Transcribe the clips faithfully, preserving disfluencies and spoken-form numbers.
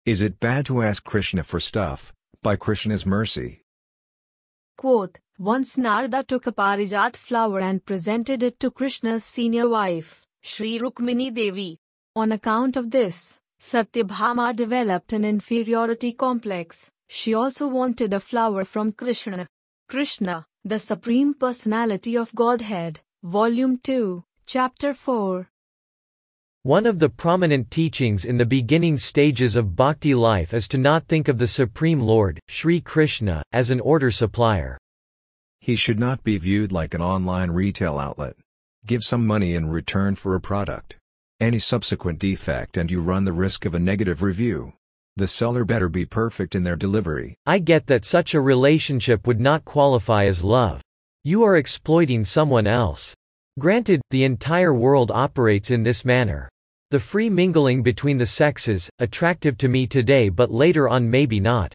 Is it bad to ask Krishna for stuff, by Krishna's mercy? Quote, once Narada took a parijat flower and presented it to Krishna's senior wife, Sri Rukmini Devi. On account of this, Satyabhama developed an inferiority complex. She also wanted a flower from Krishna. Krishna, the Supreme Personality of Godhead, Volume two, Chapter four. One of the prominent teachings in the beginning stages of bhakti life is to not think of the Supreme Lord, Sri Krishna, as an order supplier. He should not be viewed like an online retail outlet. Give some money in return for a product. Any subsequent defect and you run the risk of a negative review. The seller better be perfect in their delivery. I get that such a relationship would not qualify as love. You are exploiting someone else. Granted, the entire world operates in this manner. The free mingling between the sexes, attractive to me today but later on maybe not.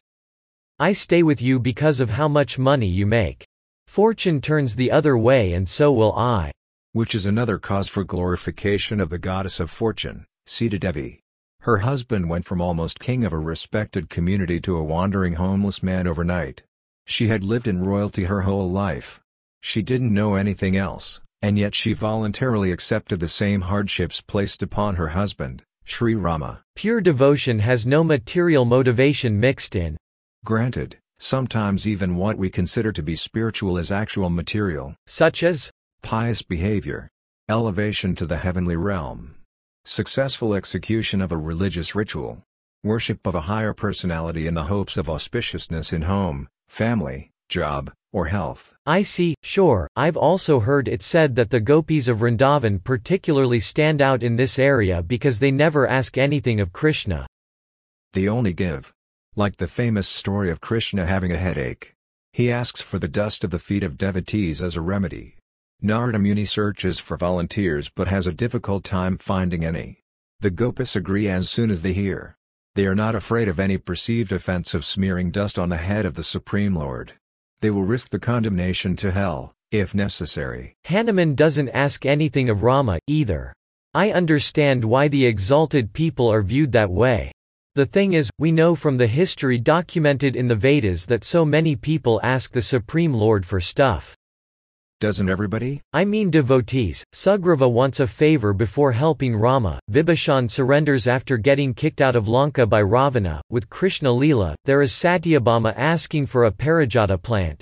I stay with you because of how much money you make. Fortune turns the other way and so will I. Which is another cause for glorification of the goddess of fortune, Sita Devi. Her husband went from almost king of a respected community to a wandering homeless man overnight. She had lived in royalty her whole life. She didn't know anything else. And yet she voluntarily accepted the same hardships placed upon her husband, Sri Rama. Pure devotion has no material motivation mixed in. Granted, sometimes even what we consider to be spiritual is actual material. Such as? Pious behavior. Elevation to the heavenly realm. Successful execution of a religious ritual. Worship of a higher personality in the hopes of auspiciousness in home, family, job, or health. I see, sure. I've also heard it said that the gopis of Vrindavan particularly stand out in this area because they never ask anything of Krishna. They only give. Like the famous story of Krishna having a headache. He asks for the dust of the feet of devotees as a remedy. Narada Muni searches for volunteers but has a difficult time finding any. The gopis agree as soon as they hear. They are not afraid of any perceived offense of smearing dust on the head of the Supreme Lord. They will risk the condemnation to hell, if necessary. Hanuman doesn't ask anything of Rama, either. I understand why the exalted people are viewed that way. The thing is, we know from the history documented in the Vedas that so many people ask the Supreme Lord for stuff. Doesn't everybody? I mean devotees. Sugriva wants a favor before helping Rama. Vibhishan surrenders after getting kicked out of Lanka by Ravana. With Krishna Leela, there is Satyabhama asking for a parijata plant.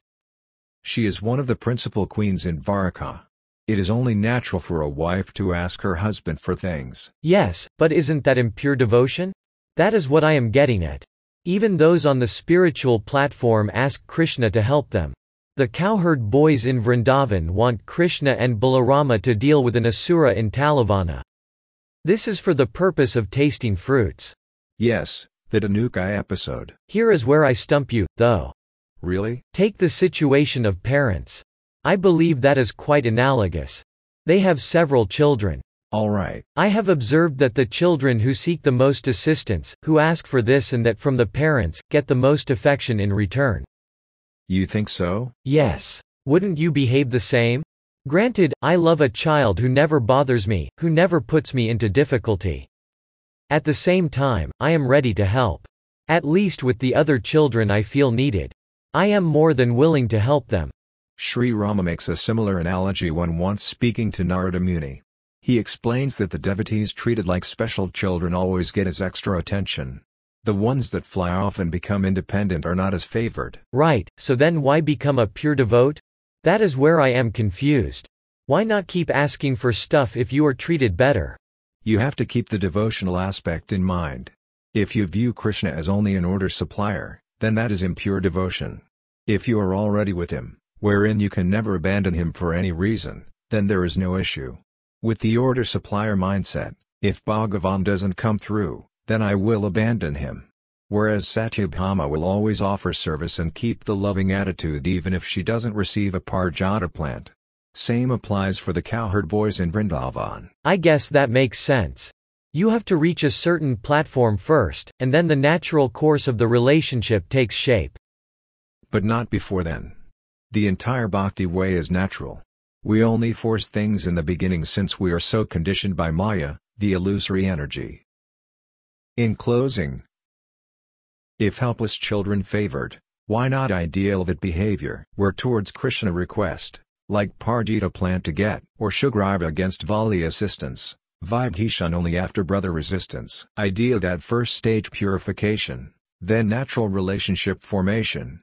She is one of the principal queens in Dwarka. It is only natural for a wife to ask her husband for things. Yes, but isn't that impure devotion? That is what I am getting at. Even those on the spiritual platform ask Krishna to help them. The cowherd boys in Vrindavan want Krishna and Balarama to deal with an asura in Talavana. This is for the purpose of tasting fruits. Yes, the Dhanuka episode. Here is where I stump you, though. Really? Take the situation of parents. I believe that is quite analogous. They have several children. All right. I have observed that the children who seek the most assistance, who ask for this and that from the parents, get the most affection in return. You think so? Yes. Wouldn't you behave the same? Granted, I love a child who never bothers me, who never puts me into difficulty. At the same time, I am ready to help. At least with the other children I feel needed. I am more than willing to help them. Sri Rama makes a similar analogy when once speaking to Narada Muni. He explains that the devotees treated like special children always get his extra attention. The ones that fly off and become independent are not as favored. Right, so then why become a pure devote? That is where I am confused. Why not keep asking for stuff if you are treated better? You have to keep the devotional aspect in mind. If you view Krishna as only an order supplier, then that is impure devotion. If you are already with him, wherein you can never abandon him for any reason, then there is no issue. With the order supplier mindset, if Bhagavan doesn't come through, then I will abandon him. Whereas Satyabhama will always offer service and keep the loving attitude even if she doesn't receive a parijata plant. Same applies for the cowherd boys in Vrindavan. I guess that makes sense. You have to reach a certain platform first, and then the natural course of the relationship takes shape. But not before then. The entire bhakti way is natural. We only force things in the beginning since we are so conditioned by Maya, the illusory energy. In closing, If helpless children favored, why not ideal that behavior were towards Krishna request, like Parjita plant to get, or Sugriva against Vali assistance, Vibhishan only after brother resistance. Idea that first stage purification, then natural relationship formation,